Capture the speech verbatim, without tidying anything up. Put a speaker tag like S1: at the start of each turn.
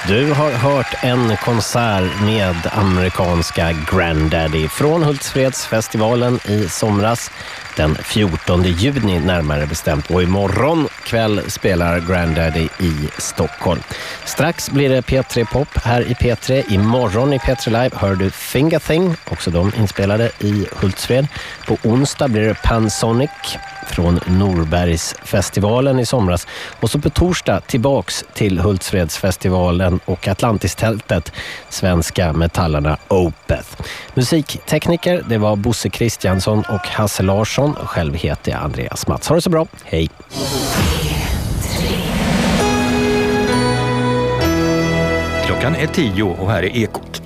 S1: Du har hört en konsert med amerikanska Grandaddy från Hultsfredsfestivalen i somras den fjortonde juni närmare bestämt, och imorgon kväll spelar Grandaddy i Stockholm. Strax blir det P tre Pop här i P tre. Imorgon i P tre Live hör du Finger Thing, också de inspelade i Hultsfred. På onsdag blir det Pansonic från Norbergsfestivalen i somras. Och så på torsdag tillbaks till Hultsfredsfestivalen och Atlantistältet, svenska metallarna Opeth. Musiktekniker, det var Bosse Kristiansson och Hasse Larsson. Själv heter jag Andreas Mats. Ha det så bra, hej!
S2: Klockan är tio och här är Ekot.